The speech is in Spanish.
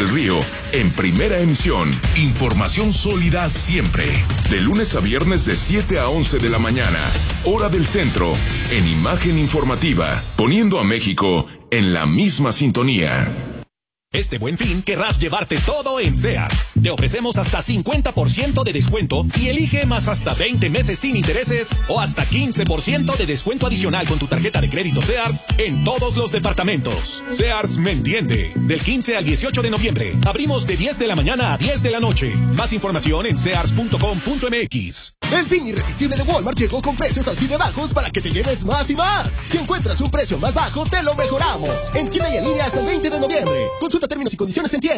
Río en primera emisión. Información sólida siempre. De lunes a viernes de 7 a 11 de la mañana. Hora del centro. En Imagen Informativa. Poniendo a México en la misma sintonía. Este Buen Fin querrás llevarte todo en Sears. Te ofrecemos hasta 50% de descuento y elige más hasta 20 meses sin intereses o hasta 15% de descuento adicional con tu tarjeta de crédito Sears en todos los departamentos. Sears me entiende. Del 15 al 18 de noviembre. Abrimos de 10 de la mañana a 10 de la noche. Más información en sears.com.mx. El fin irresistible de Walmart llegó con precios así de bajos para que te lleves más y más. Si encuentras un precio más bajo, te lo mejoramos. En tienda y en línea hasta el 20 de noviembre. Consulta términos y condiciones en tienda.